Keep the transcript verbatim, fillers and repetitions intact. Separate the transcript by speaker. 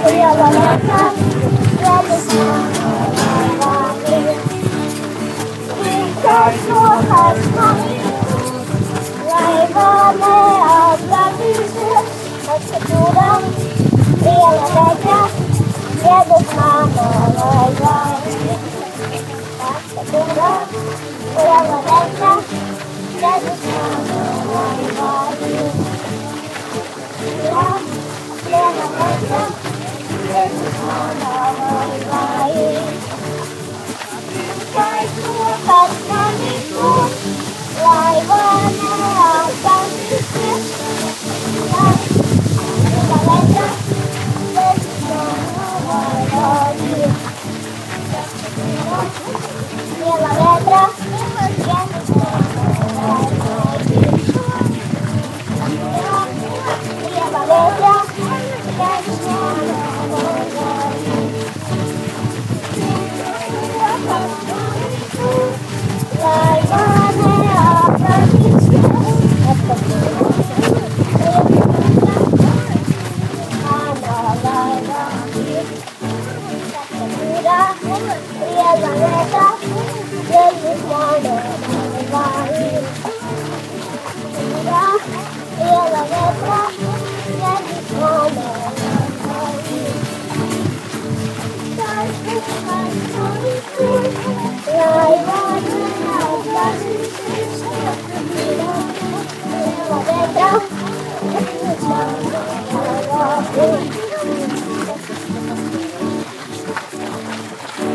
Speaker 1: Liela letra, velhos manuais. Fica churras comigo, leva-me ao Brasil. A segura, liela letra, velhos manuais. A segura, liela letra, velhos manuais. Liela letra, velhos manuais. Fica churras comigo, leva-me ao Brasil. Liela letra, liela letra, Liela letra,